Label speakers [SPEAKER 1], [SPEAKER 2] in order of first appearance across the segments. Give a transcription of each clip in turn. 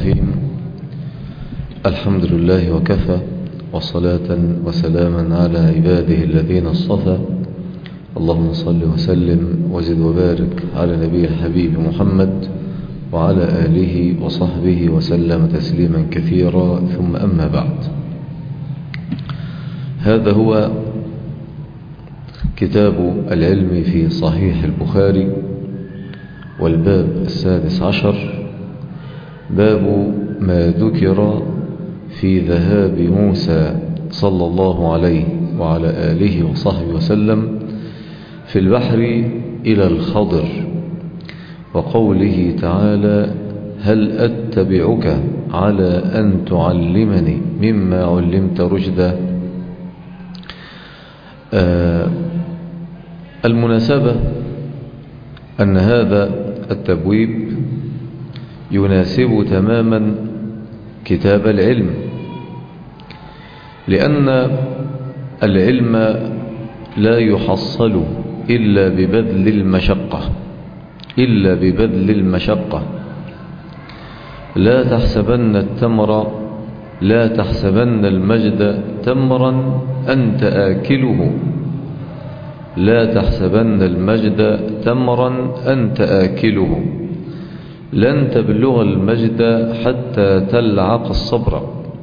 [SPEAKER 1] الرحيم. الحمد لله وكفى، وصلاة وسلاما على عباده الذين اصطفى. اللهم صل وسلم وزد وبارك على نبي الحبيب محمد وعلى آله وصحبه وسلم تسليما كثيرا، ثم أما بعد. هذا هو كتاب العلم في صحيح البخاري، والباب 16، باب ما ذكر في ذهاب موسى صلى الله عليه وعلى آله وصحبه وسلم في البحر إلى الخضر، وقوله تعالى: هل أتبعك على أن تعلمني مما علمت رشدا. المناسبة أن هذا التبويب يناسب تماما كتاب العلم، لأن العلم لا يحصل إلا ببذل المشقة. لا تحسبن التمر، لا تحسبن المجد تمرا أنت آكله، لا تحسبن المجد تمرا أنت آكله، لن تبلغ المجد حتى تلعق الصبر.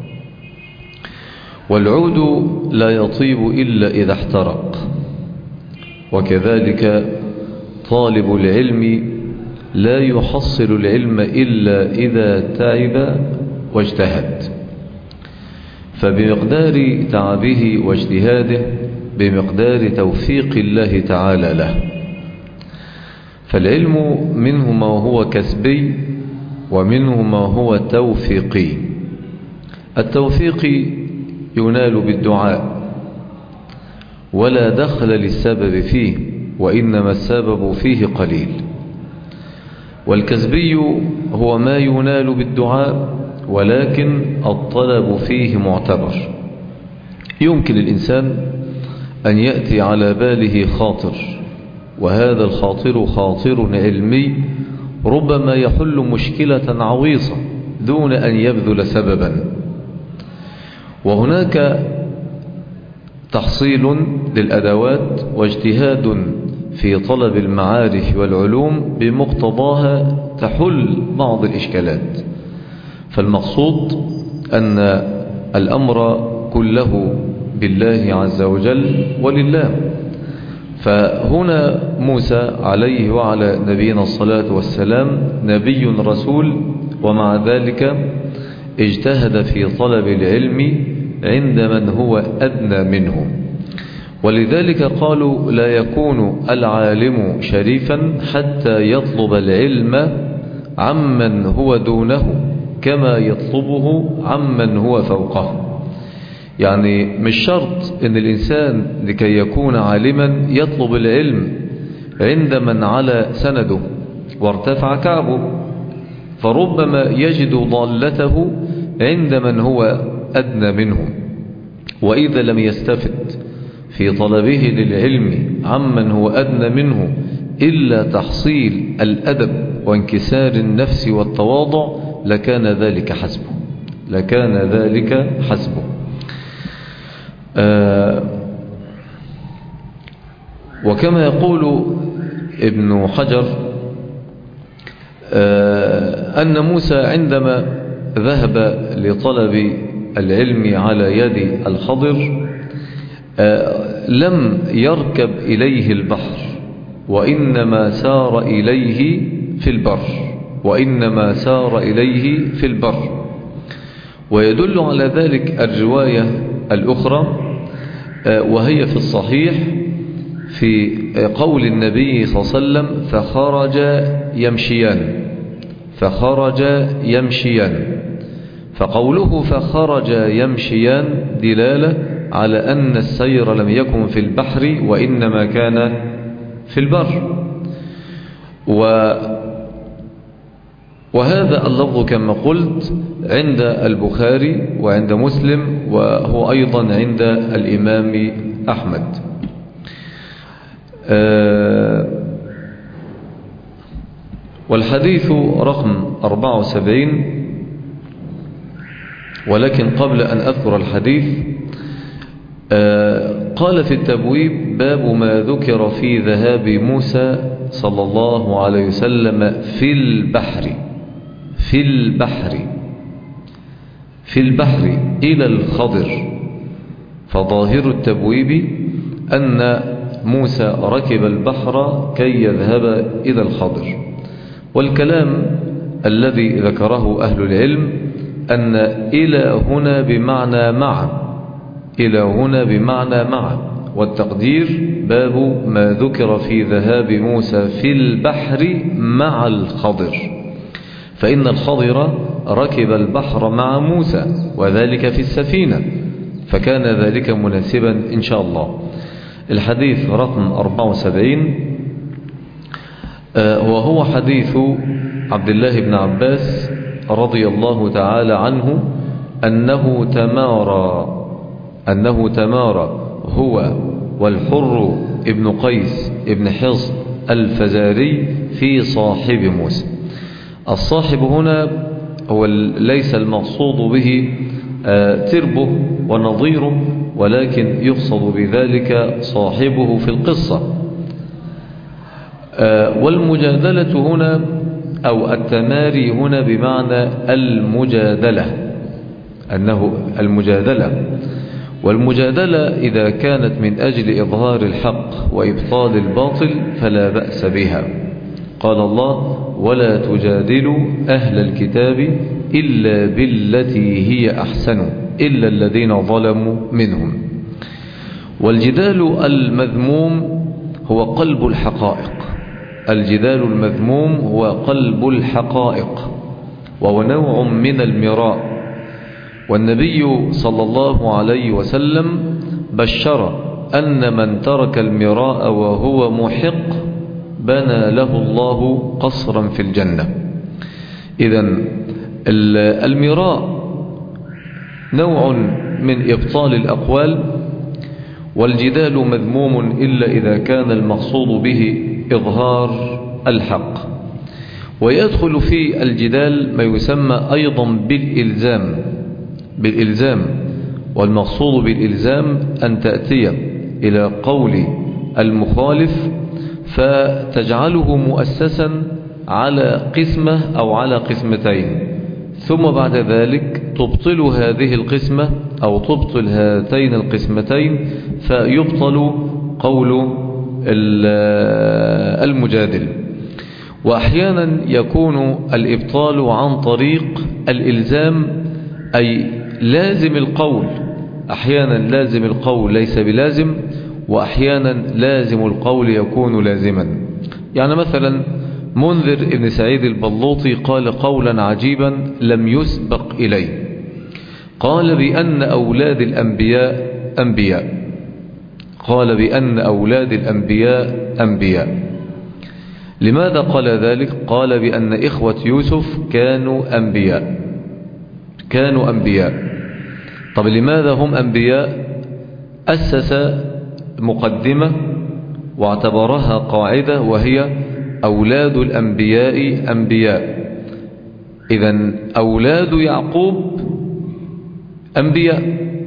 [SPEAKER 1] والعود لا يطيب إلا إذا احترق، وكذلك طالب العلم لا يحصل العلم إلا إذا تعب واجتهد. فبمقدار تعبه واجتهاده بمقدار توفيق الله تعالى له. فالعلم منه ما هو كسبي ومنه ما هو توفيقي. التوفيق ينال بالدعاء، ولا دخل للسبب فيه، وإنما السبب فيه قليل. والكسبي هو ما ينال بالدعاء، ولكن الطلب فيه معتبر. يمكن الإنسان أن يأتي على باله خاطر، وهذا الخاطر خاطر علمي ربما يحل مشكلة عويصة دون أن يبذل سببا. وهناك تحصيل للأدوات واجتهاد في طلب المعارف والعلوم بمقتضاها تحل بعض الإشكالات. فالمقصود أن الأمر كله بالله عز وجل ولله. فهنا موسى عليه وعلى نبينا الصلاة والسلام نبي رسول، ومع ذلك اجتهد في طلب العلم عند من هو أدنى منه. ولذلك قالوا: لا يكون العالم شريفا حتى يطلب العلم عمن هو دونه كما يطلبه عمن هو فوقه. يعني مش شرط ان الانسان لكي يكون عالما يطلب العلم عند من على سنده وارتفع كعبه، فربما يجد ضالته عند من هو أدنى منه. وإذا لم يستفد في طلبه للعلم عمن هو أدنى منه إلا تحصيل الأدب وانكسار النفس والتواضع لكان ذلك حسبه. وكما يقول ابن حجر أن موسى عندما ذهب لطلب العلم على يد الخضر لم يركب إليه البحر، وإنما سار إليه في البر. ويدل على ذلك الرواية الأخرى، وهي في الصحيح، في قول النبي صلى الله عليه وسلم: فخرج يمشيان. فقوله فخرج يمشيان دلالة على أن السير لم يكن في البحر، وإنما كان في البر. وهذا اللفظ كما قلت عند البخاري وعند مسلم، وهو أيضا عند الإمام أحمد. والحديث رقم 74 ولكن قبل أن أذكر الحديث قال في التبويب: باب ما ذكر في ذهاب موسى صلى الله عليه وسلم في البحر إلى الخضر. فظاهر التبويب أن موسى ركب البحر كي يذهب إلى الخضر، والكلام الذي ذكره أهل العلم أن إلى هنا بمعنى مع، والتقدير باب ما ذكر في ذهاب موسى في البحر مع الخضر، فإن الخضر ركب البحر مع موسى وذلك في السفينة، فكان ذلك مناسبا إن شاء الله. الحديث رقم 74 وهو حديث عبد الله بن عباس رضي الله تعالى عنه أنه تمارى هو والحر ابن قيس ابن حصن الفزاري في صاحب موسى. الصاحب هنا هو ليس المقصود به تربه ونظيره، ولكن يقصد بذلك صاحبه في القصة. والمجادلة هنا أو التماري هنا بمعنى المجادلة، والمجادلة إذا كانت من أجل إظهار الحق وإبطال الباطل فلا بأس بها. قال الله: ولا تجادلوا أهل الكتاب إلا بالتي هي أحسن إلا الذين ظلموا منهم. والجدال المذموم هو قلب الحقائق، وهو نوع من المراء. والنبي صلى الله عليه وسلم بشر أن من ترك المراء وهو محق بنى له الله قصرا في الجنة. إذن المراء نوع من إبطال الأقوال، والجدال مذموم إلا إذا كان المقصود به إظهار الحق. ويدخل في الجدال ما يسمى أيضا بالإلزام، والمقصود بالإلزام أن تأتي إلى قول المخالف فتجعله مؤسسا على قسمة أو على قسمتين، ثم بعد ذلك تبطل هذه القسمة أو تبطل هاتين القسمتين فيبطل قول المجادل. وأحيانا يكون الإبطال عن طريق الإلزام، أي لازم القول. أحيانا لازم القول ليس بلازم، وأحيانا لازم القول يكون لازما. يعني مثلا منذر ابن سعيد البلوطي قال قولا عجيبا لم يسبق إليه، قال بأن أولاد الأنبياء أنبياء. لماذا قال ذلك؟ قال بأن إخوة يوسف كانوا أنبياء. طب لماذا هم أنبياء؟ أسس مقدمة واعتبرها قاعدة، وهي أولاد الأنبياء أنبياء. إذن أولاد يعقوب أنبياء،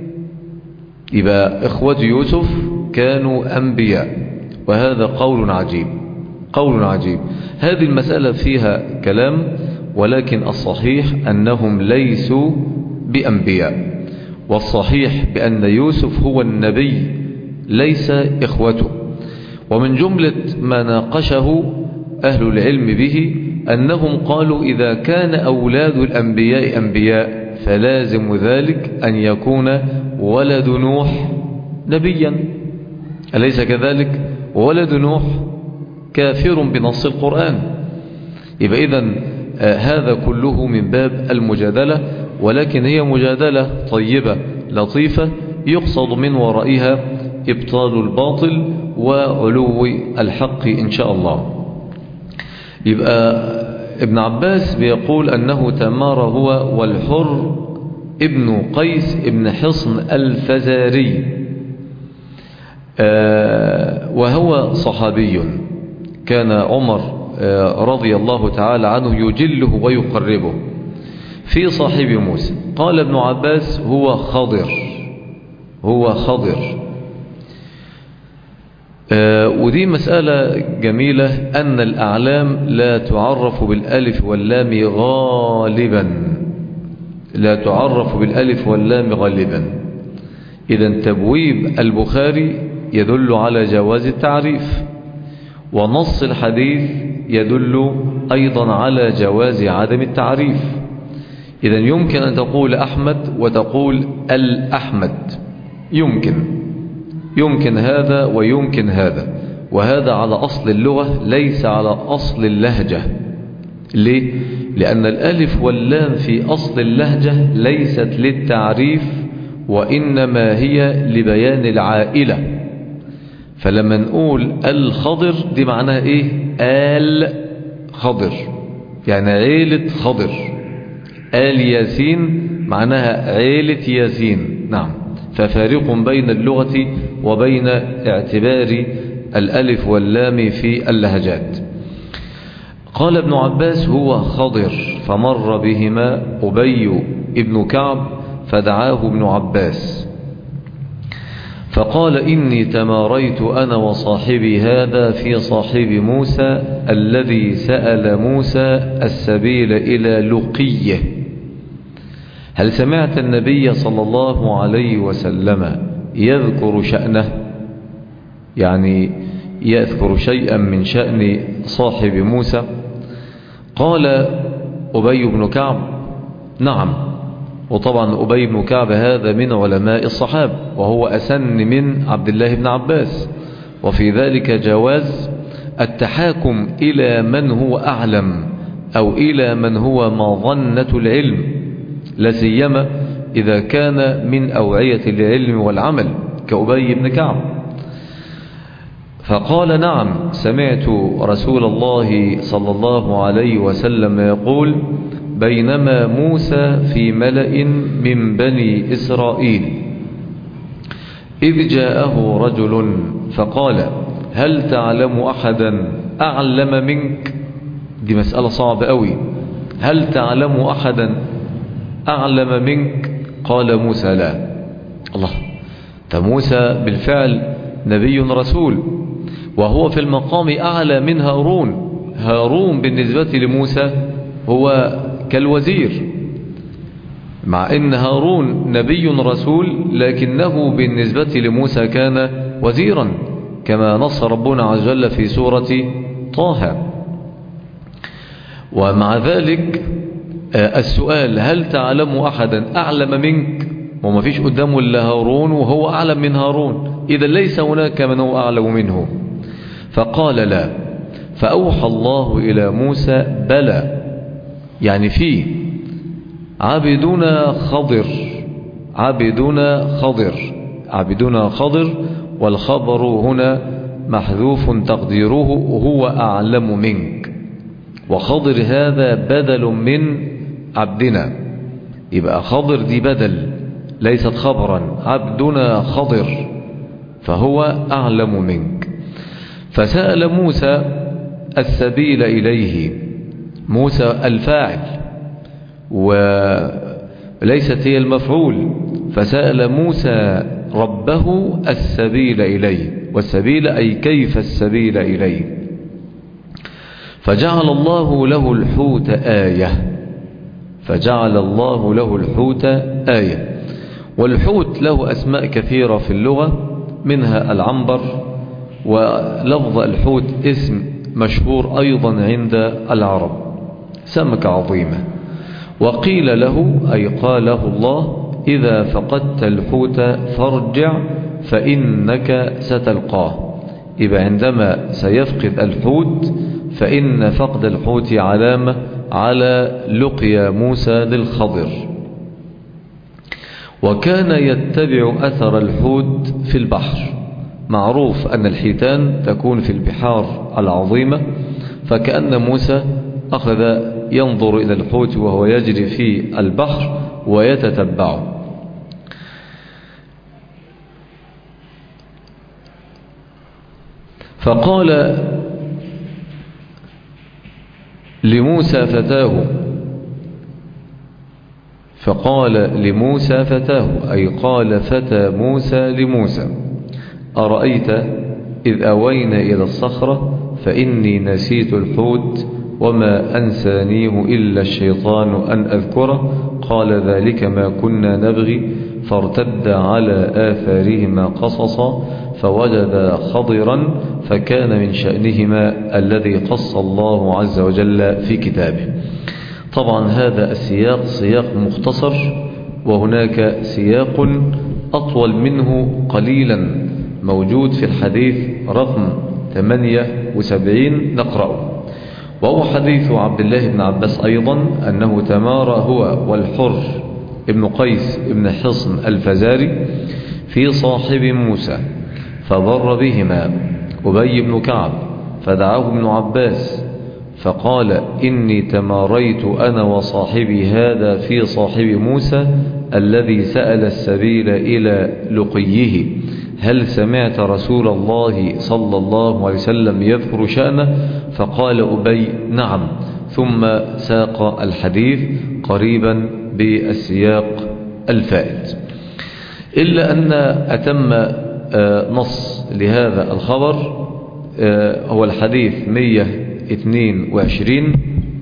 [SPEAKER 1] يبقى إخوة يوسف كانوا أنبياء. وهذا قول عجيب. هذه المسألة فيها كلام، ولكن الصحيح أنهم ليسوا بأنبياء، والصحيح بأن يوسف هو النبي ليس إخوته. ومن جملة ما ناقشه أهل العلم به أنهم قالوا إذا كان أولاد الأنبياء أنبياء فلازم ذلك أن يكون ولد نوح نبيا، أليس كذلك؟ ولد نوح كافر بنص القرآن. يبقى إذن هذا كله من باب المجادلة، ولكن هي مجادلة طيبة لطيفة يقصد من ورائها إبطال الباطل وعلو الحق إن شاء الله. يبقى ابن عباس بيقول أنه تمارى هو والحر ابن قيس ابن حصن الفزاري، وهو صحابي كان عمر رضي الله تعالى عنه يجله ويقربه. في صاحب موسى. قال ابن عباس هو خضر، هو خضر. ودي مسألة جميلة، أن الأعلام لا تعرف بالألف واللام غالبا، لا تعرف بالألف واللام غالبا. إذن تبويب البخاري يدل على جواز التعريف، ونص الحديث يدل أيضا على جواز عدم التعريف. إذن يمكن أن تقول أحمد وتقول الأحمد، يمكن هذا ويمكن هذا، وهذا على أصل اللغة ليس على أصل اللهجة. ليه؟ لأن الألف واللام في أصل اللهجة ليست للتعريف، وإنما هي لبيان العائلة. فلما نقول الخضر دي معناها إيه؟ آل خضر، يعني عيلة خضر. آل ياسين معناها عيلة ياسين. نعم، ففارق بين اللغة وبين اعتبار الألف واللام في اللهجات. قال ابن عباس هو خضر، فمر بهما أبي ابن كعب فدعاه ابن عباس فقال إني تماريت أنا وصاحبي هذا في صاحب موسى الذي سأل موسى السبيل إلى لقيه. هل سمعت النبي صلى الله عليه وسلم يذكر شأنه؟ يعني يذكر شيئا من شأن صاحب موسى. قال أبي بن كعب نعم. وطبعا أبي بن كعب هذا من علماء الصحابة، وهو أسن من عبد الله بن عباس، وفي ذلك جواز التحاكم إلى من هو أعلم أو إلى من هو مظنة العلم، لا سيما إذا كان من أوعية العلم والعمل كأبي بن كعب. فقال نعم، سمعت رسول الله صلى الله عليه وسلم يقول بينما موسى في ملأ من بني إسرائيل إذ جاءه رجل فقال هل تعلم أحدا أعلم منك؟ دي مسألة صعبة قوي. هل تعلم أحدا أعلم منك؟ قال موسى لا. الله، فموسى بالفعل نبي رسول، وهو في المقام أعلى من هارون. هارون بالنسبة لموسى هو كالوزير، مع ان هارون نبي رسول لكنه بالنسبة لموسى كان وزيرا، كما نص ربنا عز وجل في سورة طه. ومع ذلك السؤال هل تعلم أحدا أعلم منك؟ وما فيش قدامه إلا هارون وهو أعلم من هارون، إذا ليس هناك من هو أعلم منه. فقال لا. فأوحى الله إلى موسى بلى، يعني فيه عبدنا خضر، عبدنا خضر، عبدنا خضر، والخبر هنا محذوف تقديره هو أعلم منك، وخضر هذا بدل من عبدنا، يبقى خضر دي بدل ليست خبرا. عبدنا خضر فهو أعلم منك. فسأل موسى السبيل إليه، موسى الفاعل وليست هي المفعول. فسأل موسى ربه السبيل إليه، والسبيل أي كيف السبيل إليه. فجعل الله له الحوت آية، فجعل الله له الحوت آية. والحوت له أسماء كثيرة في اللغة، منها العنبر، ولفظ الحوت اسم مشهور أيضا عند العرب، سمكة عظيمة. وقيل له أي قاله الله إذا فقدت الحوت فارجع فإنك ستلقاه. يبقى عندما سيفقد الحوت فإن فقد الحوت علامة على لقيا موسى للخضر. وكان يتبع أثر الحوت في البحر. معروف أن الحيتان تكون في البحار العظيمة، فكأن موسى أخذ ينظر إلى الحوت وهو يجري في البحر ويتتبعه. فقال لموسى فتاه فقال لموسى فتاه، أي قال فتى موسى لموسى: أرأيت إذ أوينا إلى الصخرة فإني نسيت الحوت وما أنسانيه إلا الشيطان أن أذكره، قال ذلك ما كنا نبغي، فارتد على آثارهما قصصا فوجد خضرا فكان من شأنهما الذي قص الله عز وجل في كتابه. طبعا هذا السياق سياق مختصر، وهناك سياق أطول منه قليلا موجود في الحديث رقم 78 نقرأه، وهو حديث عبد الله بن عباس أيضا أنه تمارى هو والحر ابن قيس ابن حصن الفزاري في صاحب موسى فضر بهما أبي بن كعب، فدعاه ابن عباس فقال: إني تماريت أنا وصاحبي هذا في صاحب موسى الذي سأل السبيل إلى لقيه، هل سمعت رسول الله صلى الله عليه وسلم يذكر شأنه؟ فقال أبي: نعم، ثم ساق الحديث قريبا بالسياق الفائت، إلا أن أتم نص لهذا الخبر هو الحديث 122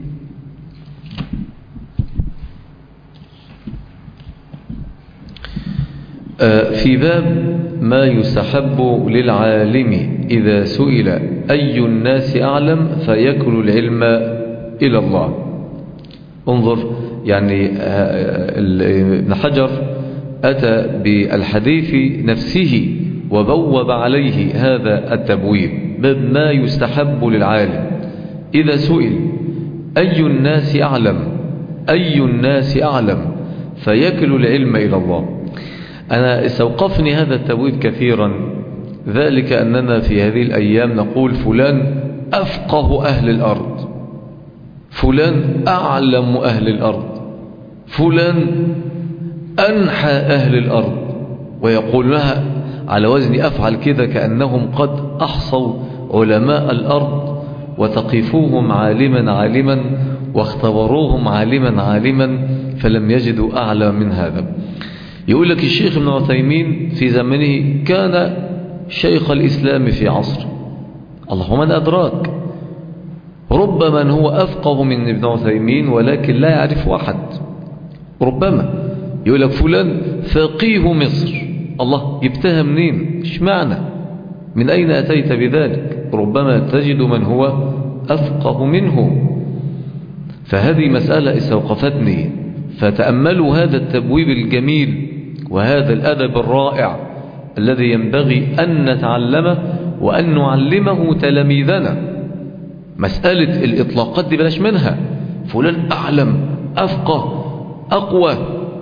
[SPEAKER 1] في باب ما يستحب للعالم إذا سئل أي الناس أعلم فيكل العلم إلى الله. انظر، يعني ابن حجر أتى بالحديث نفسه وبوب عليه هذا التبويب، باب ما يستحب للعالم إذا سئل أي الناس أعلم، أي الناس أعلم فيكل العلم إلى الله. أنا استوقفني هذا التبويب كثيرا، ذلك أننا في هذه الأيام نقول فلان أفقه أهل الأرض، فلان أعلم أهل الأرض، فلان أنحى أهل الأرض، ويقول لها على وزن أفعل كده كأنهم قد أحصوا علماء الأرض وتقفوهم عالما عالما واختبروهم عالما عالما فلم يجدوا أعلى من هذا. يقول لك الشيخ ابن عثيمين في زمنه كان شيخ الإسلام في عصر، الله من أدراك، ربما هو أفقه من ابن عثيمين ولكن لا يعرف واحد، ربما يقول لك فلان فقيه مصر، الله جبتها منين؟ ايش معنى؟ من أين أتيت بذلك؟ ربما تجد من هو أفقه منه. فهذه مسألة استوقفتني، فتأملوا هذا التبويب الجميل وهذا الأدب الرائع الذي ينبغي أن نتعلمه وأن نعلمه تلاميذنا. مسألة الإطلاقات دي بلاش منها، فلان أعلم أفقه أقوى،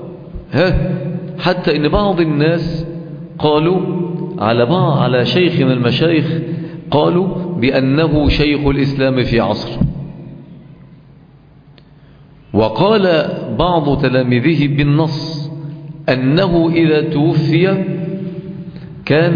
[SPEAKER 1] حتى إن بعض الناس قالوا على شيخ من المشايخ قالوا بأنه شيخ الإسلام في عصر، وقال بعض تلاميذه بالنص أنه إذا توفي كان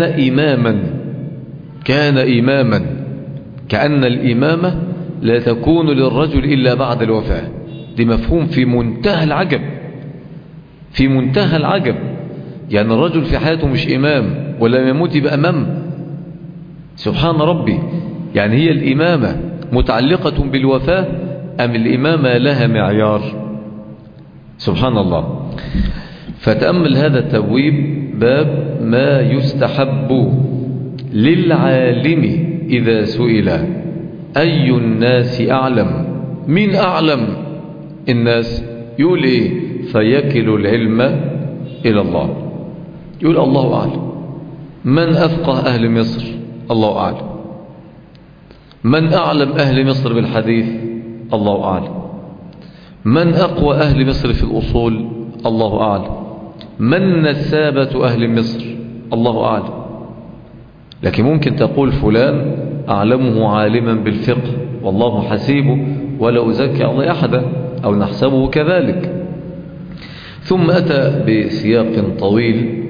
[SPEAKER 1] إماما، كأن الإمامة لا تكون للرجل إلا بعد الوفاة. دي مفهوم في منتهى العجب، في منتهى العجب، يعني الرجل في حياته مش إمام ولا يموت يبقى إمام، سبحان ربي. يعني هي الإمامة متعلقة بالوفاة أم الإمامة لها معيار؟ سبحان الله. فتأمل هذا التبويب، باب ما يستحب للعالم إذا سئل أي الناس أعلم. من أعلم الناس؟ يقول إيه؟ فيكل العلم إلى الله، يقول الله أعلم. من أفقه أهل مصر؟ الله أعلم. من أعلم أهل مصر بالحديث؟ الله أعلم. من أقوى أهل مصر في الأصول؟ الله أعلم. من نسابة أهل مصر؟ الله أعلم. لكن ممكن تقول فلان أعلمه عالما بالفقه والله حسيبه ولا أزكي الله أحدا، أو نحسبه كذلك. ثم أتى بسياق طويل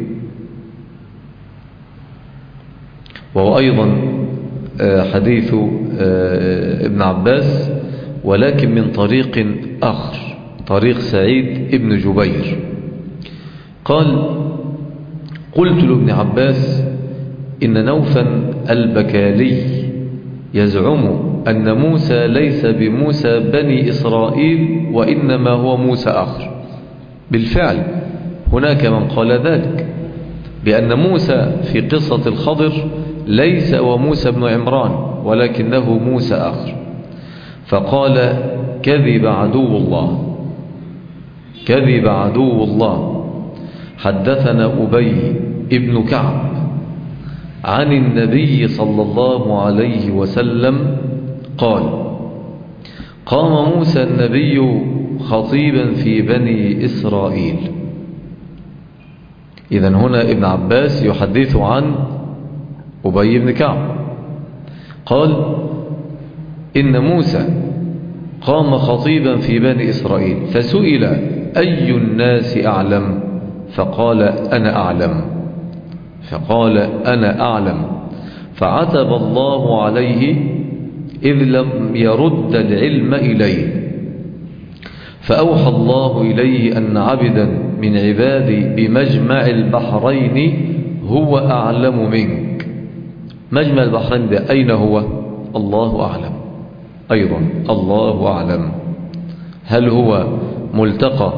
[SPEAKER 1] وهو أيضا حديث ابن عباس، ولكن من طريق آخر، طريق سعيد ابن جبير. قال: قلت لابن عباس: إن نوفا البكالي يزعم أن موسى ليس بموسى بني إسرائيل وإنما هو موسى آخر. بالفعل هناك من قال ذلك، بأن موسى في قصة الخضر ليس هو موسى بن عمران ولكنه موسى آخر. فقال: كذب عدو الله، كذب عدو الله. حدثنا أبي ابن كعب عن النبي صلى الله عليه وسلم قال: قام موسى النبي خطيبا في بني إسرائيل. إذن هنا ابن عباس يحدث عن أبي بن كعب قال: إن موسى قام خطيبا في بني إسرائيل فسئل: أي الناس أعلم؟ فقال: أنا أعلم. فقال: أنا أعلم. فعتب الله عليه إذ لم يرد العلم إليه. فأوحى الله إليه أن عبدا من عبادي بمجمع البحرين هو أعلم منك. مجمع البحرين ده أين هو؟ الله أعلم. أيضا الله أعلم. هل هو ملتقى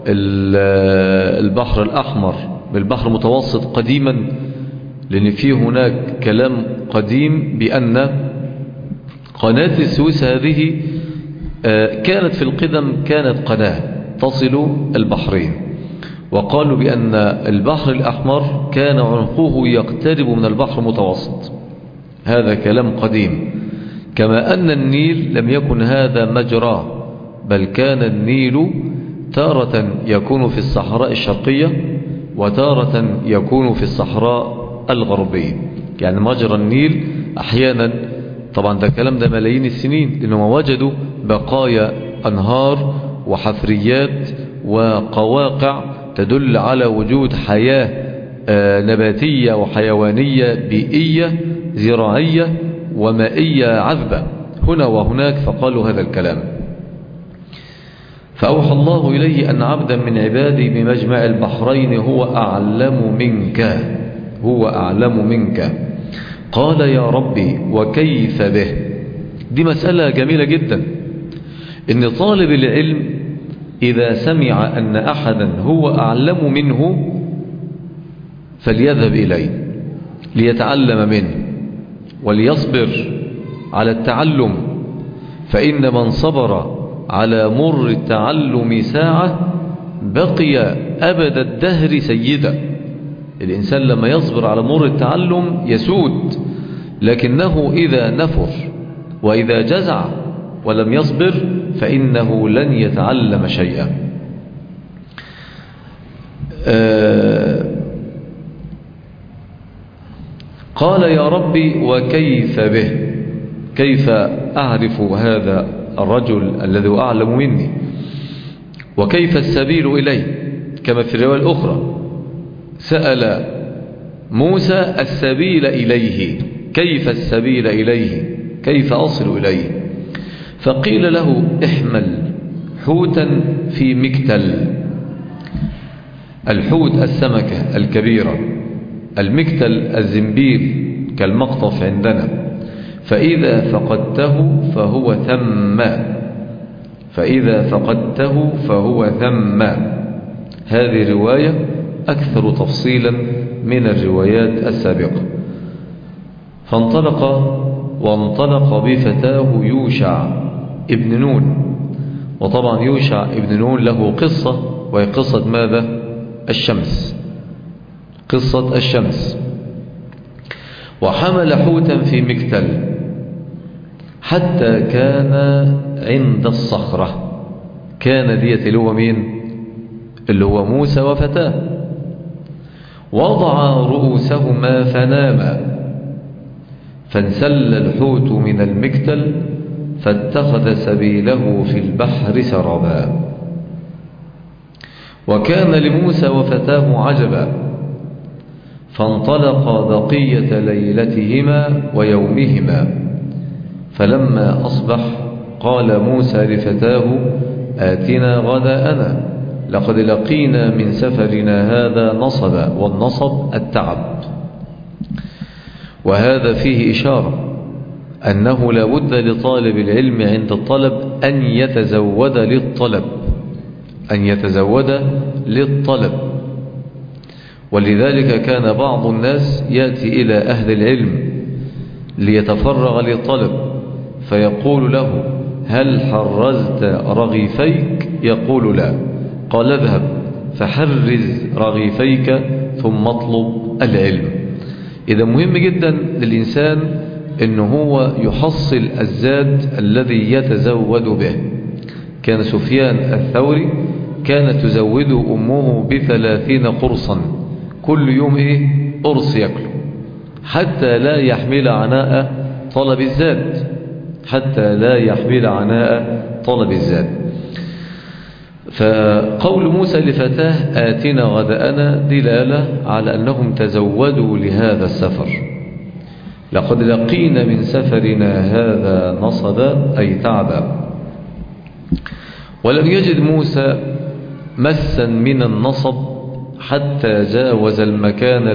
[SPEAKER 1] البحر الأحمر بالبحر المتوسط قديما؟ لأن فيه هناك كلام قديم بأن قناة السويس هذه كانت في القدم كانت قناة تصل البحرين، وقالوا بأن البحر الأحمر كان عمقه يقترب من البحر المتوسط. هذا كلام قديم. كما أن النيل لم يكن هذا مجراه، بل كان النيل تارة يكون في الصحراء الشرقية وتارة يكون في الصحراء الغربية. يعني مجرى النيل أحيانا، طبعا ده كلام ده ملايين السنين، لأنهم وجدوا بقايا أنهار وحفريات وقواقع تدل على وجود حياة نباتية وحيوانية بيئية زراعية ومائية عذبة هنا وهناك، فقالوا هذا الكلام. فأوحى الله إليه أن عبدا من عبادي بمجمع البحرين هو أعلم منك، هو أعلم منك. قال: يا ربي وكيف به؟ دي مسألة جميلة جدا، إن طالب العلم إذا سمع أن أحدا هو أعلم منه فليذهب إليه ليتعلم منه وليصبر على التعلم، فإن من صبر على مر التعلم ساعة بقي أبد الدهر سيدا. الإنسان لما يصبر على مر التعلم يسود، لكنه إذا نفر وإذا جزع ولم يصبر فإنه لن يتعلم شيئا. قال: يا ربي وكيف به؟ كيف أعرف هذا الرجل الذي هو أعلم مني؟ وكيف السبيل إليه؟ كما في الرواية الأخرى سأل موسى السبيل إليه، كيف السبيل إليه؟ كيف أصل إليه؟ فقيل له: احمل حوتا في مكتل. الحوت السمكة الكبيرة، المكتل الزنبيل كالمقطف عندنا. فإذا فقدته فهو ثم، فإذا فقدته فهو ثم. هذه رواية أكثر تفصيلا من الروايات السابقة. فانطلق وانطلق بفتاه يوشع ابن نون. وطبعا يوشع ابن نون له قصة، وهي قصة ماذا؟ الشمس، قصة الشمس. وحمل حوتا في مكتل حتى كان عند الصخرة. كان ديت اللي هو مين؟ اللي هو موسى وفتاه. وضع رؤوسهما فناما، فانسل الحوت من المكتل فاتخذ سبيله في البحر سربا. وكان لموسى وفتاه عجبا، فانطلقا بقية ليلتهما ويومهما. فلما أصبح قال موسى لفتاه: آتنا غداءنا لقد لقينا من سفرنا هذا نصبا، والنصب التعب. وهذا فيه إشارة أنه لا بد لطالب العلم عند الطلب أن يتزود للطلب. ولذلك كان بعض الناس يأتي إلى أهل العلم ليتفرغ للطلب فيقول له: هل حرزت رغيفيك؟ يقول: لا. قال: اذهب فحرز رغيفيك ثم اطلب العلم. إذا مهم جدا للإنسان أنه هو يحصل الزاد الذي يتزود به. كان سفيان الثوري كانت تزود أمه ب30 قرصا، كل يوم قرص يأكله حتى لا يحمل عناء طلب الزاد. فقول موسى لفتاه آتنا غداءنا دلالة على أنهم تزودوا لهذا السفر. لقد لقينا من سفرنا هذا نصبا أي تعبا. ولم يجد موسى مسا من النصب حتى جاوز المكان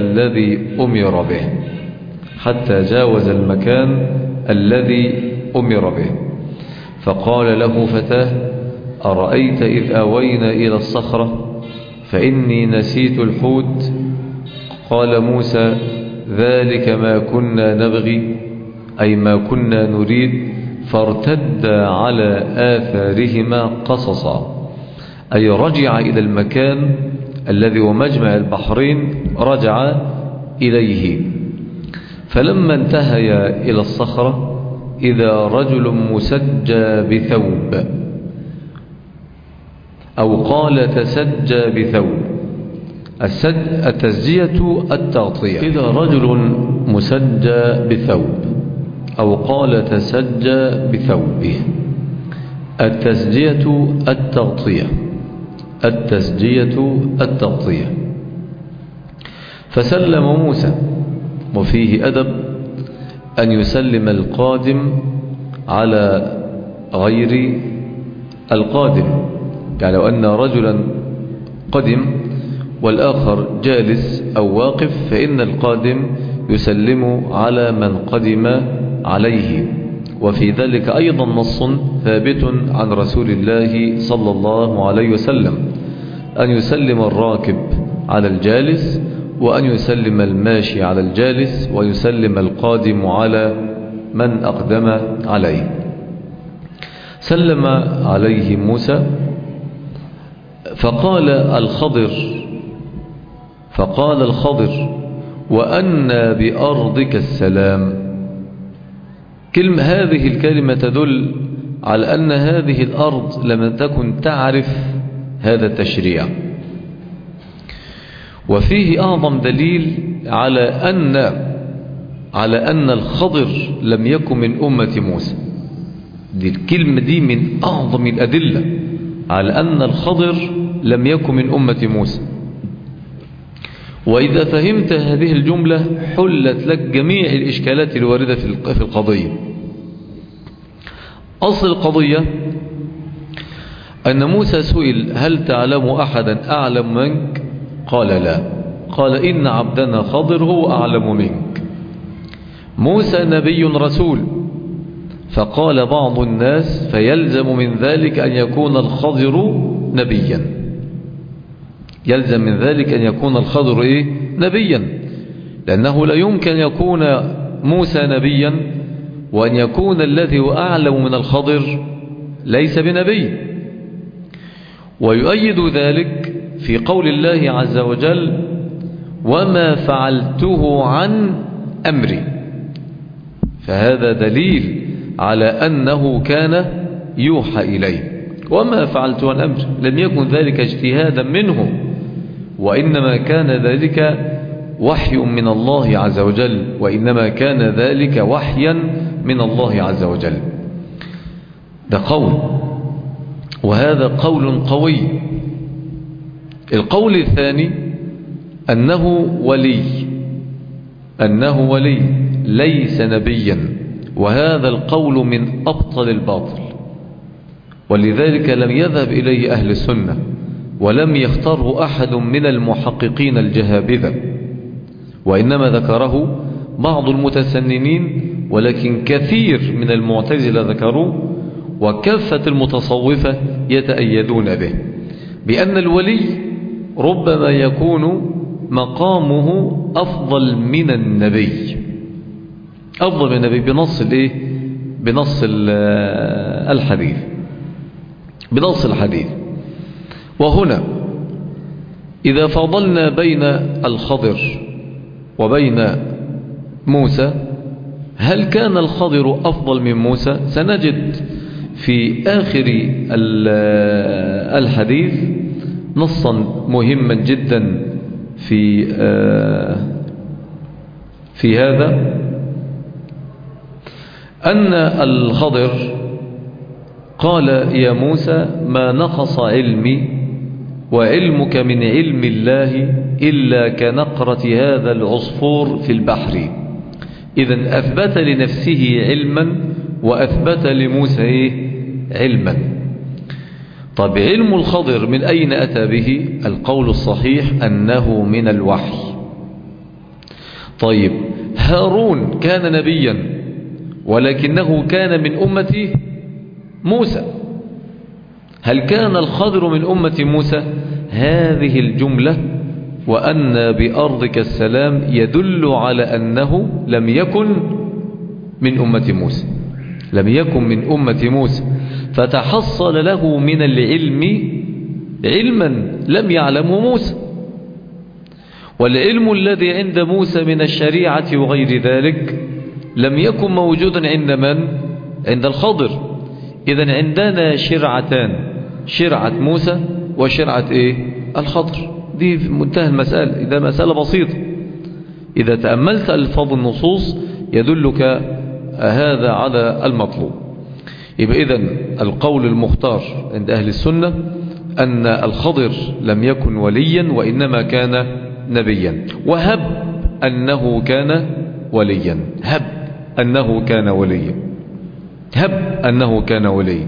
[SPEAKER 1] الذي أمر به. فقال له فتاه: أرأيت إذ أوينا إلى الصخرة فإني نسيت الحوت؟ قال موسى: ذلك ما كنا نبغي، أي ما كنا نريد. فارتدا على آثارهما قصصا، أي رجع إلى المكان الذي هو مجمع البحرين، رجع إليه. فلما انتهيا إلى الصخرة إذا رجل مسجى بثوب، أو قال تسجى بثوب. التسجية التغطية. إذا رجل مسجى بثوب أو قال تسجى بثوبه. التسجية التغطية. فسلم موسى. وفيه أدب أن يسلم القادم على غير القادم. يعني لو أن رجلا قدم والآخر جالس أو واقف فإن القادم يسلم على من قدم عليه. وفي ذلك أيضا نص ثابت عن رسول الله صلى الله عليه وسلم أن يسلم الراكب على الجالس، وأن يسلم الماشي على الجالس، ويسلم القادم على من أقدم عليه. سلم عليه موسى فقال الخضر: وأنى بأرضك السلام. هذه الكلمة تدل على أن هذه الأرض لم تكن تعرف هذا التشريع. وفيه أعظم دليل على أن الخضر لم يكن من أمة موسى. دي الكلمة دي من أعظم الأدلة على أن الخضر لم يكن من أمة موسى. وإذا فهمت هذه الجملة حلت لك جميع الإشكالات الواردة في القضية. أصل القضية أن موسى سئل: هل تعلم أحدا أعلم منك؟ قال: لا. قال: إن عبدنا خضر هو أعلم منك. موسى نبي رسول. فقال بعض الناس: فيلزم من ذلك أن يكون الخضر نبيا. يلزم من ذلك أن يكون الخضر نبيا، لأنه لا يمكن يكون موسى نبيا وأن يكون الذي هو أعلم من الخضر ليس بنبي. ويؤيد ذلك في قول الله عز وجل: وما فعلته عن أمري. فهذا دليل على أنه كان يوحى إليه. وما فعلته عن أمري، لم يكن ذلك اجتهادا منه، وإنما كان ذلك وحي من الله عز وجل، من الله عز وجل. ده قول، وهذا قول قوي. القول الثاني أنه ولي ليس نبيا، وهذا القول من أبطل الباطل. ولذلك لم يذهب إليه أهل السنة ولم يختاره أحد من المحققين الجهابذة، وإنما ذكره بعض المتسننين، ولكن كثير من المعتزلة ذكروه، وكافة المتصوفة يتأيدون به، بأن الولي ربما يكون مقامه أفضل من النبي، أفضل من النبي بنص الإيه؟ بنص الحديث، بنص الحديث. وهنا إذا فضلنا بين الخضر وبين موسى، هل كان الخضر أفضل من موسى؟ سنجد في آخر الحديث نصا مهما جدا في هذا، أن الخضر قال يا موسى ما نقص علمي وعلمك من علم الله إلا كنقرة هذا العصفور في البحر. إذن أثبت لنفسه علما وأثبت لموسى علما. طب علم الخضر من أين أتى به؟ القول الصحيح أنه من الوحي. طيب هارون كان نبيا ولكنه كان من أمة موسى، هل كان الخضر من أمة موسى؟ هذه الجملة وأن بأرضك السلام يدل على أنه لم يكن من أمة موسى، لم يكن من أمة موسى، فتحصل له من العلم علما لم يعلمه موسى، والعلم الذي عند موسى من الشريعة وغير ذلك لم يكن موجودا عند من؟ عند الخضر. إذن عندنا شرعتان، شرعة موسى وشرعة الخضر. دي في منتهى المسألة، إذا مسألة بسيطة، إذا تأملت ألفاظ النصوص يدلك هذا على المطلوب. يبقى إذن القول المختار عند أهل السنة أن الخضر لم يكن وليا وإنما كان نبيا، وهب أنه كان وليا، هب أنه كان وليا، هب أنه كان وليا.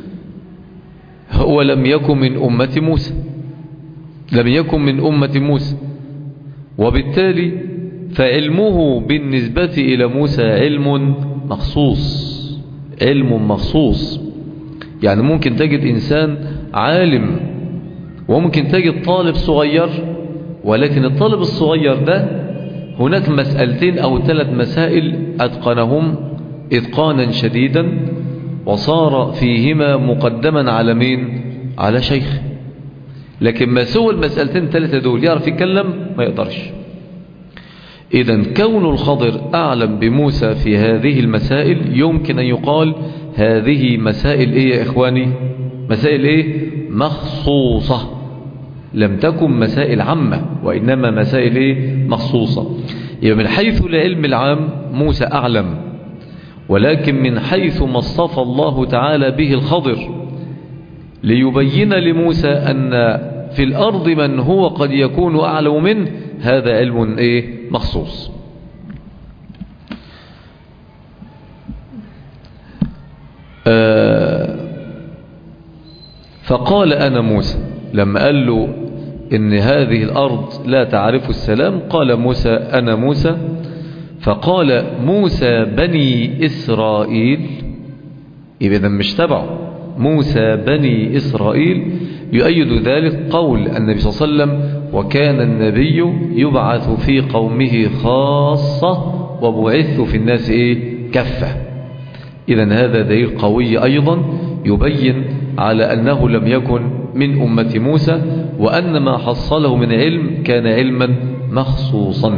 [SPEAKER 1] هو لم يكن من أمة موسى، لم يكن من أمة موسى، وبالتالي فعلمه بالنسبة إلى موسى علم مخصوص، علم مخصوص. يعني ممكن تجد إنسان عالم وممكن تجد طالب صغير، ولكن الطالب الصغير ده هناك مسألتين أو 3 مسائل أتقنهم إتقانا شديدا وصار فيهما مقدما على مين؟ على شيخ. لكن ما سوى المسألتين 3 دول يعرف يتكلم؟ ما يقدرش. إذن كون الخضر أعلم بموسى في هذه المسائل يمكن أن يقال هذه مسائل يا إخواني؟ مسائل مخصوصة، لم تكن مسائل عامة وإنما مسائل مخصوصة. يعني من حيث العلم العام موسى أعلم، ولكن من حيث ما اصطفى الله تعالى به الخضر ليبين لموسى أن في الأرض من هو قد يكون أعلم منه، هذا علم مخصوص. فقال أنا موسى، لما قال له إن هذه الأرض لا تعرف السلام، قال موسى أنا موسى. فقال موسى بني إسرائيل، إذا مش تبعه، موسى بني إسرائيل. يؤيد ذلك قول النبي صلى الله عليه وسلم وكان النبي يبعث في قومه خاصة وبعث في الناس كفة. إذن هذا دليل قوي أيضا يبين على أنه لم يكن من أمة موسى، وأن ما حصله من علم كان علما مخصوصا.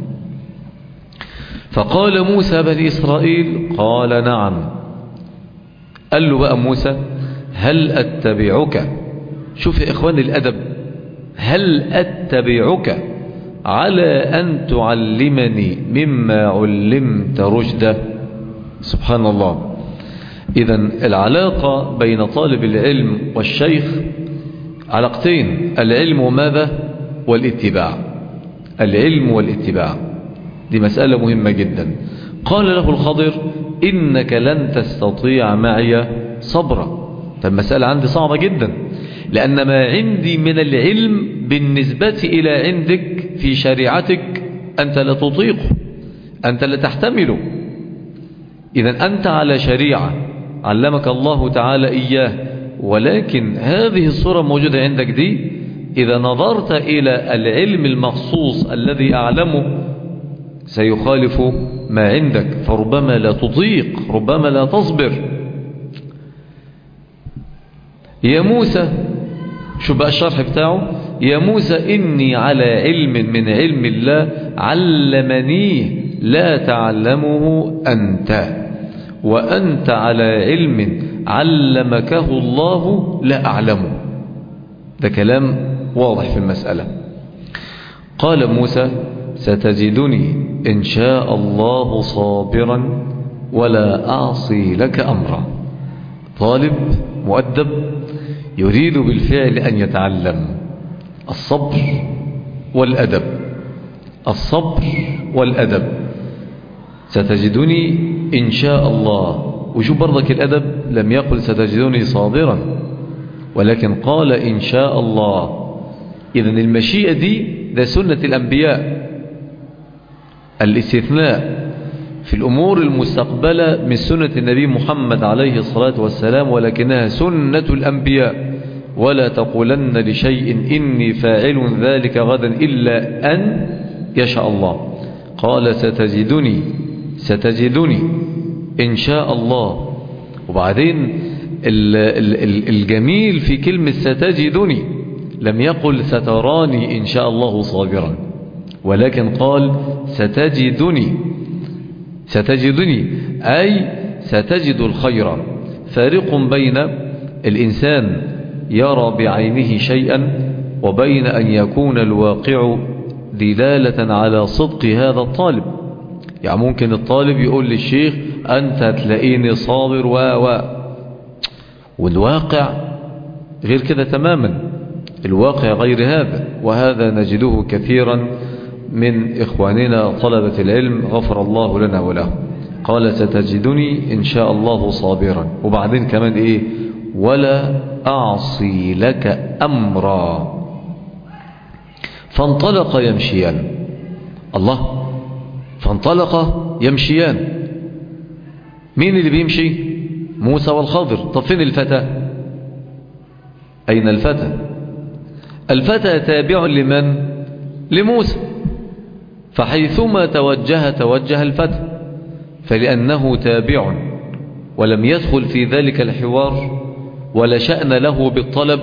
[SPEAKER 1] فقال موسى بني إسرائيل، قال نعم. قال له بقى موسى هل أتبعك، شوف يا إخواني الأدب، هل أتبعك على أن تعلمني مما علمت رشدا؟ سبحان الله. إذن العلاقة بين طالب العلم والشيخ علاقتين، العلم وماذا؟ والاتباع، العلم والاتباع، دي مسألة مهمة جدا. قال له الخضر إنك لن تستطيع معي صبرا، فالمسألة عندي صعبة جدا، لأن ما عندي من العلم بالنسبة إلى عندك في شريعتك أنت لا تطيقه، أنت لا تحتمله. إذا أنت على شريعة علمك الله تعالى إياه، ولكن هذه الصورة موجودة عندك دي، إذا نظرت إلى العلم المخصوص الذي أعلمه سيخالف ما عندك، فربما لا تطيق، ربما لا تصبر. يا موسى، شو بقى الشرح بتاعه؟ يا موسى إني على علم من علم الله علمنيه لا تعلمه أنت، وأنت على علم علمكه الله لا أعلمه. ده كلام واضح في المسألة. قال موسى ستجدني إن شاء الله صابرا ولا أعصي لك أمرا. طالب مؤدب يريد بالفعل أن يتعلم الصبر والأدب، الصبر والأدب. ستجدني إن شاء الله، وشو برضك الأدب؟ لم يقل ستجدني صابرا، ولكن قال إن شاء الله. إذن المشيئة دي ده سنة الأنبياء، الاستثناء في الأمور المستقبلة من سنة النبي محمد عليه الصلاة والسلام، ولكنها سنة الأنبياء. ولا تقولن لشيء إني فاعل ذلك غدا إلا أن يشاء الله. قال ستجدني إن شاء الله. وبعدين الجميل في كلمة ستجدني لم يقل ستراني إن شاء الله صابرا، ولكن قال ستجدني أي ستجد الخير. فارق بين الإنسان يرى بعينه شيئا وبين أن يكون الواقع دلالة على صدق هذا الطالب. يعني ممكن الطالب يقول للشيخ أنت هتلاقيني صابر والواقع غير كده تماما، الواقع غير هذا. وهذا نجده كثيرا من إخواننا طلبة العلم غفر الله لنا وله. قال ستجدني إن شاء الله صابرا، وبعدين كمان إيه؟ ولا أعصي لك أمرا. فانطلق يمشيان. الله، فانطلق يمشيان. مين اللي بيمشي؟ موسى والخضر. طب فين الفتى؟ أين الفتى؟ الفتى تابع لمن؟ لموسى. فحيثما توجه الفتى، فلأنه تابع ولم يدخل في ذلك الحوار ولا شأن له بالطلب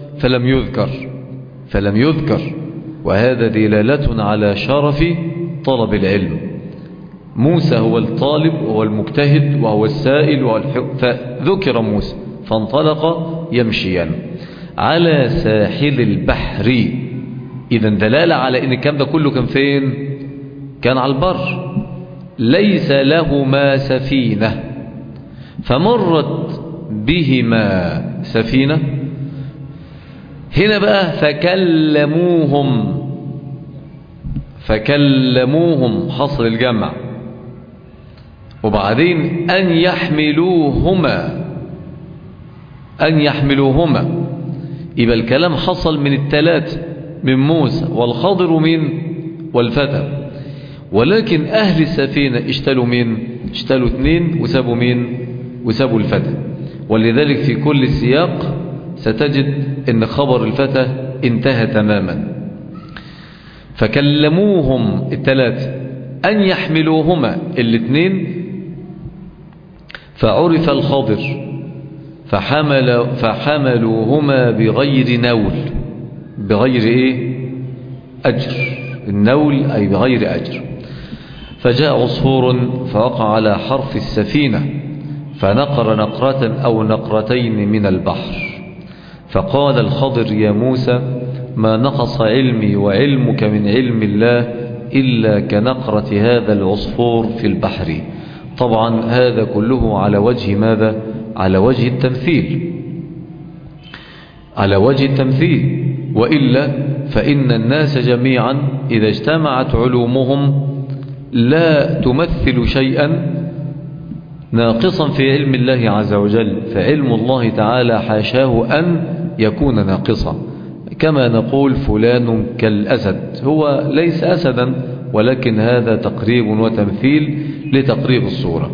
[SPEAKER 1] فلم يذكر. وهذا دلالة على شرف طلب العلم. موسى هو الطالب وهو المجتهد وهو السائل فذكر موسى. فانطلق يمشيان على ساحل البحر. إذن دلالة على إن الكلام ده كله كان فين؟ كان على البر. ليس لهما سفينة، فمرت بهما سفينة. هنا بقى فكلموهم حصر الجمع. وبعدين أن يحملوهما. يبقى الكلام حصل من الثلاث، من موسى والخضر والفتى. ولكن أهل السفينة اشتلوا اشتلوا 2 وسابوا الفتى. ولذلك في كل السياق ستجد ان خبر الفتى انتهى تماما. فكلموهم الثلاث أن يحملوهما 2، فعرف الخضر فحملوهما بغير نول. بغير ايه؟ أجر. النول أي بغير أجر. فجاء عصفور فوقع على حرف السفينة فنقر نقرة أو نقرتين من البحر. فقال الخضر يا موسى ما نقص علمي وعلمك من علم الله إلا كنقرة هذا العصفور في البحر. طبعا هذا كله على وجه ماذا؟ على وجه التمثيل، على وجه التمثيل. وإلا فإن الناس جميعا إذا اجتمعت علومهم لا تمثل شيئا ناقصا في علم الله عز وجل، فعلم الله تعالى حاشاه أن يكون ناقصا. كما نقول فلان كالأسد، هو ليس أسدا، ولكن هذا تقريب وتمثيل لتقريب الصورة.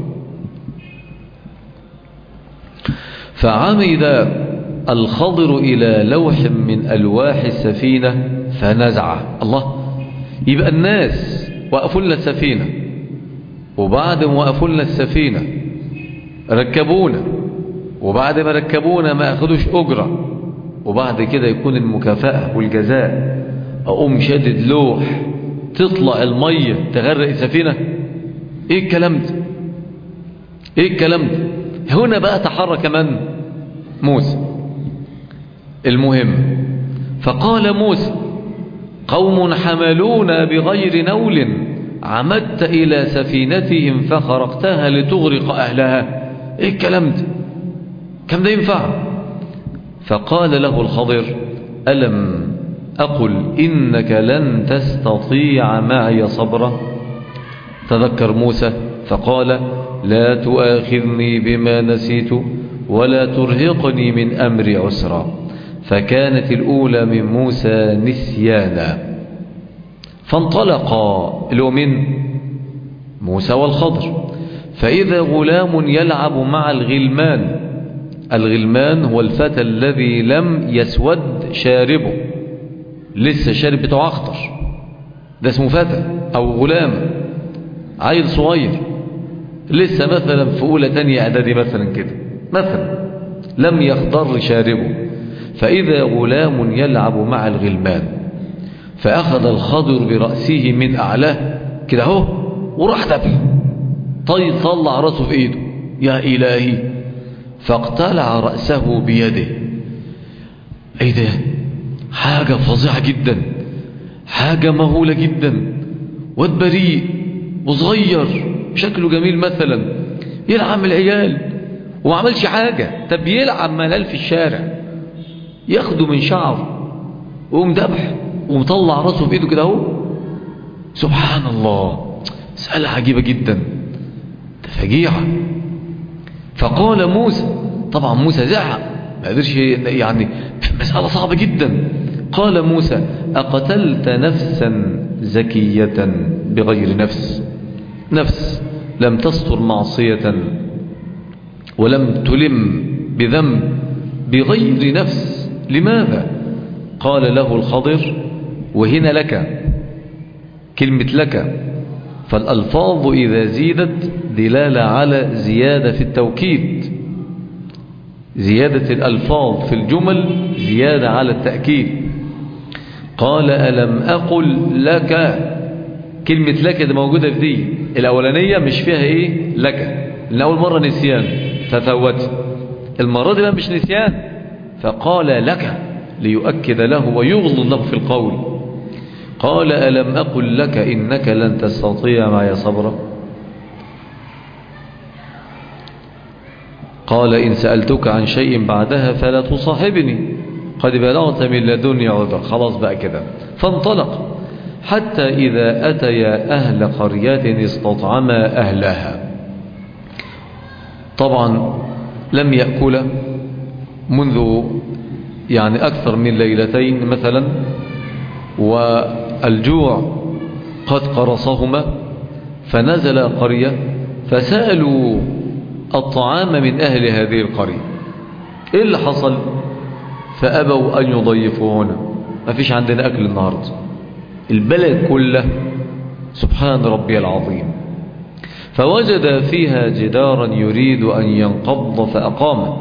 [SPEAKER 1] فعمد الخضر إلى لوح من ألواح السفينة فنزعه. الله، يبقى الناس وقفوا لنا السفينة، وبعد ما وقفوا لنا السفينة ركبونا، وبعد ما ركبونا ما أخدوش أجرة، وبعد كده يكون المكافأة والجزاء أقوم شدد لوح تطلع المية تغرق السفينة؟ إيه الكلام ده؟ إيه الكلام ده؟ هنا بقى تحرك من؟ موسى. المهم، فقال موسى: قوم حملونا بغير نول عمدت إلى سفينتهم فخرقتها لتغرق أهلها. إيه الكلام ده؟ كم ده ينفع؟ فقال له الخضر: ألم أقل إنك لن تستطيع معي صبرا؟ تذكر موسى فقال: لا تؤاخذني بما نسيت ولا ترهقني من أمري عسرا. فكانت الأولى من موسى نسيانا. فانطلقا من موسى والخضر، فإذا غلام يلعب مع الغلمان. الغلمان هو الفتى الذي لم يسود شاربه، لسه شارب بتاعه أخضر، ده اسمه فتى أو غلام، عيل صغير لسه مثلا في أولى تانية إعدادي مثلا كده، مثلا لم يخضر شاربه. فإذا غلام يلعب مع الغلمان، فأخذ الخضر برأسه من أعلاه كده اهو، وراح دبل طلع رأسه في إيده، يا إلهي، فاقتلع رأسه بيده. ايه ده؟ حاجة فظيعة جدا، حاجة مهولة جدا. واد بريء وصغير شكله جميل مثلا يلعب العيال وما عملش حاجة، طب يلعب ملال في الشارع، ياخده من شعره ويقوم ذبح ومطلع راسه بايده كده اهو. سبحان الله، مسألة عجيبة جدا، فجيعة. فقال موسى، طبعا موسى زعق، ما قدرش يعني، مسألة صعبة جدا. قال موسى: أقتلت نفسا زكية بغير نفس، نفس لم تستر معصية ولم تلم بذنب، بغير نفس، لماذا؟ قال له الخضر، وهنا لك كلمة لك، فالألفاظ إذا زيدت دلالة على زيادة في التوكيد، زيادة الألفاظ في الجمل زيادة على التأكيد. قال: ألم أقل لك، كلمة لك دي موجودة في دي، الأولانية مش فيها إيه لك، لأن أول مرة نسيان ففوت، المرة دي مش نسيان، فقال لك ليؤكد له ويغض له في القول. قال: ألم أقل لك إنك لن تستطيع معي صبرا؟ قال: إن سألتك عن شيء بعدها فلا تصاحبني، قد بلغت من لدني عذرا. خلاص بقى كده. فانطلق حتى إذا أتيا أهل قرية استطعما أهلها. طبعا لم يأكل منذ يعني أكثر من ليلتين مثلا، والجوع قد قرصهما، فنزل قرية فسألوا الطعام من أهل هذه القرية. إيه اللي حصل؟ فأبوا أن يضيفونا، ما فيش عندنا أكل النهاردة، البلد كله سبحان ربي العظيم. فوجد فيها جدارا يريد أن ينقض فأقامه.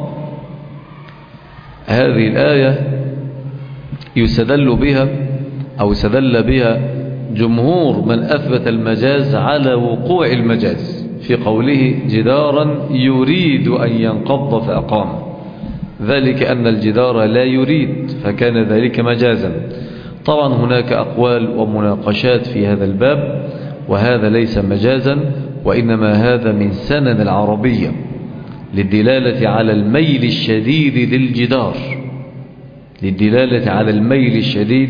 [SPEAKER 1] هذه الآية يستدل بها أو استدل بها جمهور من أثبت المجاز على وقوع المجاز في قوله جدارا يريد أن ينقض فأقامه، ذلك أن الجدار لا يريد، فكان ذلك مجازا. طبعا هناك أقوال ومناقشات في هذا الباب، وهذا ليس مجازا، وإنما هذا من سنن العربية للدلالة على الميل الشديد للجدار، للدلالة على الميل الشديد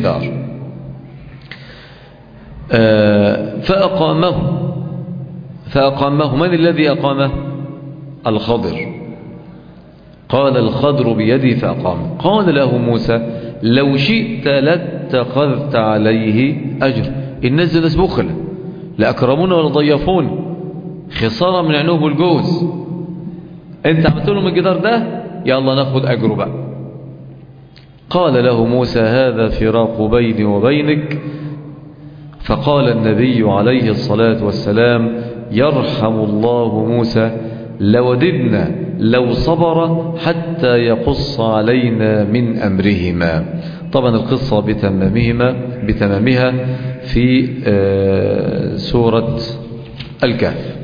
[SPEAKER 1] للجدار. فأقامه فأقامه. من الذي أقامه؟ الخضر. قال الخضر بيدي فأقامه. قال له موسى لو شئت لاتخذت عليه أجر. الناس دي ناس بخلة، لا أكرمون ولا ضيفون، خسارة من عنوب الجوز. انت عملت لهم الجدار ده، يلا ناخد أجره بقى. قال له موسى هذا فراق بيني وبينك. فقال النبي عليه الصلاة والسلام يرحم الله موسى لوددنا لو صبر حتى يقص علينا من أمرهما. طبعا القصة بتمامها في سورة الكهف.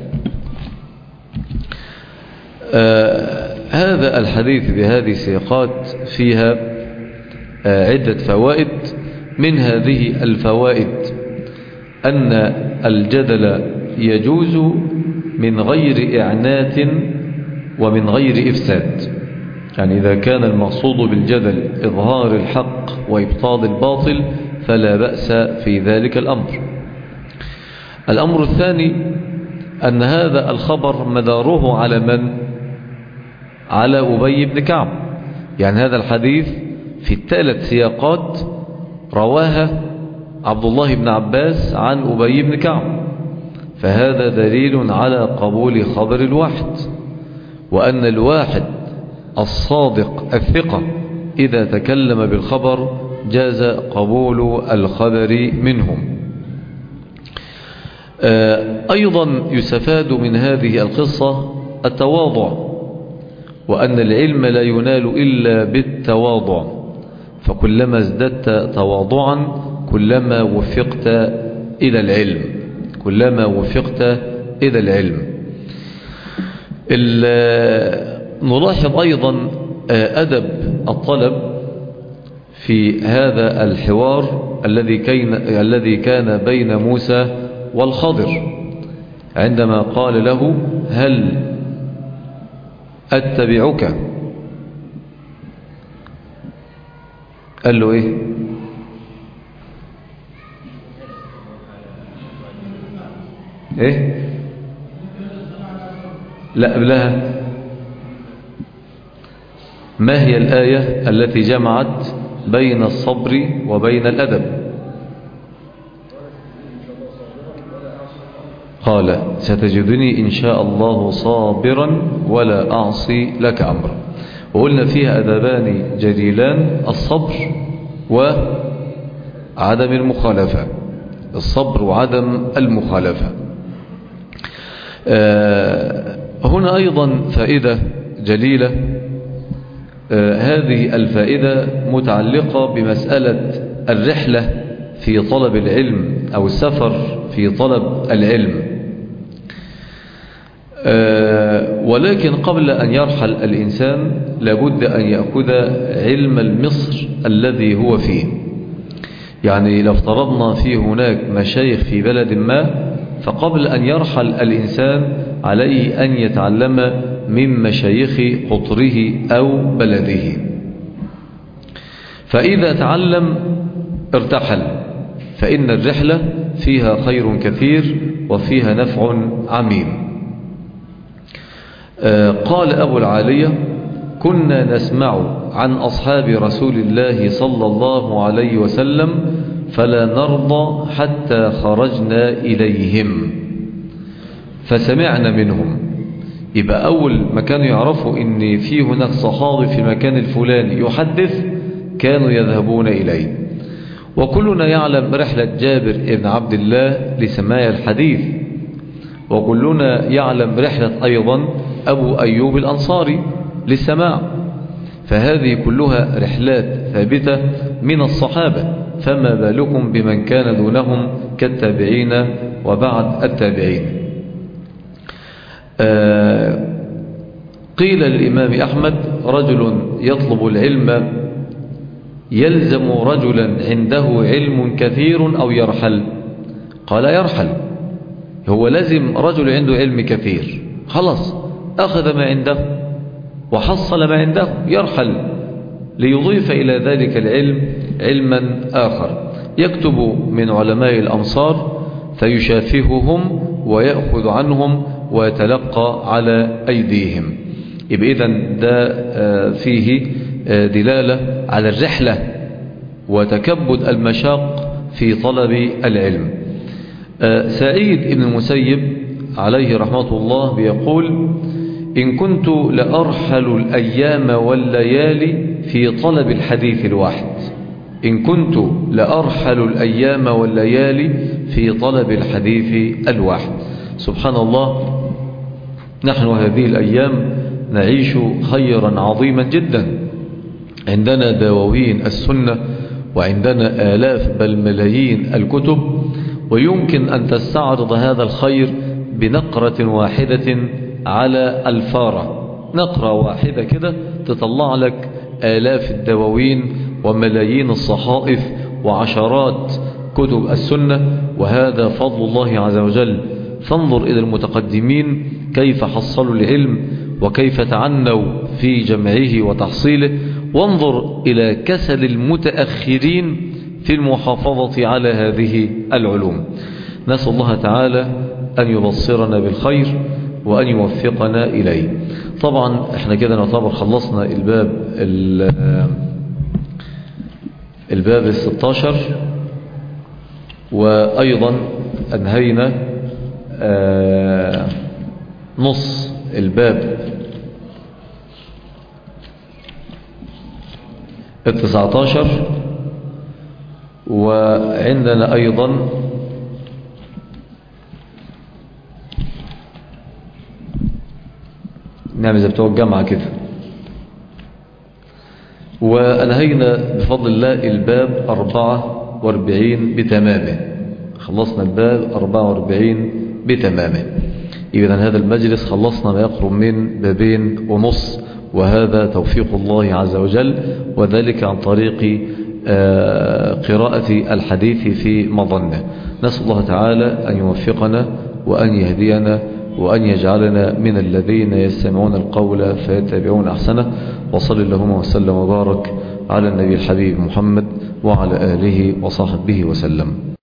[SPEAKER 1] هذا الحديث بهذه السياقات فيها عدة فوائد. من هذه الفوائد أن الجدل يجوز من غير إعنات ومن غير إفساد. يعني إذا كان المقصود بالجدل إظهار الحق وإبطال الباطل فلا بأس في ذلك الأمر. الأمر الثاني أن هذا الخبر مداره على من؟ على أبي بن كعب. يعني هذا الحديث في الثلاث سياقات رواها عبد الله بن عباس عن أبي بن كعب، فهذا دليل على قبول خبر الواحد، وأن الواحد الصادق الثقة إذا تكلم بالخبر جاز قبول الخبر منهم. أيضا يستفاد من هذه القصة التواضع، وأن العلم لا ينال إلا بالتواضع، فكلما ازددت تواضعا كلما وفقت إلى العلم، كلما وفقت إلى العلم. نلاحظ أيضا أدب الطلب في هذا الحوار الذي كان بين موسى والخضر، عندما قال له هل أتبعك؟ قال له إيه؟ إيه؟ لا قبلها. ما هي الآية التي جمعت بين الصبر وبين الأدب؟ قال ستجدني إن شاء الله صابرا ولا أعصي لك أمرا. وقلنا فيها أدبان جليلان: الصبر وعدم المخالفة. الصبر وعدم المخالفة. هنا أيضا فائدة جليلة. هذه الفائدة متعلقة بمسألة الرحلة في طلب العلم أو السفر في طلب العلم. ولكن قبل أن يرحل الإنسان لابد أن يأخذ علم المصر الذي هو فيه. يعني لو افترضنا في هناك مشايخ في بلد ما، فقبل أن يرحل الإنسان عليه أن يتعلم من مشايخ قطره أو بلده. فإذا تعلم ارتحل، فإن الرحلة فيها خير كثير وفيها نفع عميم. قال أبو العالية: كنا نسمع عن أصحاب رسول الله صلى الله عليه وسلم فلا نرضى حتى خرجنا إليهم فسمعنا منهم. يبقى أول ما كانوا يعرفوا إن في هناك صحابي في المكان الفلاني يحدث كانوا يذهبون إليه. وكلنا يعلم رحلة جابر بن عبد الله لسماع الحديث، وكلنا يعلم رحلة أيضا أبو أيوب الأنصاري للسماع. فهذه كلها رحلات ثابتة من الصحابة، فما بالكم بمن كان دونهم كالتابعين وبعد التابعين. قيل للإمام أحمد: رجل يطلب العلم يلزم رجلا عنده علم كثير أو يرحل؟ قال: يرحل. هو لازم رجل عنده علم كثير، خلاص أخذ ما عنده وحصل ما عنده، يرحل ليضيف إلى ذلك العلم علما آخر. يكتب من علماء الأمصار فيشافههم ويأخذ عنهم ويتلقى على أيديهم. يبقى إذن ده فيه دلالة على الرحلة وتكبد المشاق في طلب العلم. سعيد بن المسيب عليه رحمة الله بيقول: إن كنت لأرحل الأيام والليالي في طلب الحديث الواحد. إن كنت لأرحل الأيام والليالي في طلب الحديث الواحد. سبحان الله، نحن هذه الأيام نعيش خيرا عظيما جدا. عندنا دواوين السنة، وعندنا آلاف بل ملايين الكتب، ويمكن أن تستعرض هذا الخير بنقرة واحدة على الفارة. نقرة واحدة كده تطلع لك آلاف الدواوين وملايين الصحائف وعشرات كتب السنة، وهذا فضل الله عز وجل. فانظر إلى المتقدمين كيف حصلوا العلم وكيف تعنوا في جمعه وتحصيله، وانظر إلى كسل المتأخرين في المحافظة على هذه العلوم. نسأل الله تعالى أن يبصرنا بالخير وأن يوفقنا إليه. طبعا احنا كده نعتبر خلصنا الباب 16، وأيضا أنهينا نص الباب 19، وعندنا أيضا نعمل زي بتوع الجامعة كده. وأنهينا بفضل الله الباب 44 بتمامه. خلصنا الباب 44 بتمامه. إذن هذا المجلس خلصنا ما يقرب من 2.5 باب، وهذا توفيق الله عز وجل، وذلك عن طريق قراءة الحديث في مظنه. نسأل الله تعالى أن يوفقنا وأن يهدينا وأن يجعلنا من الذين يستمعون القول فيتبعون أحسنه. وصل اللهم وسلم وبارك على النبي الحبيب محمد وعلى آله وصحبه وسلم.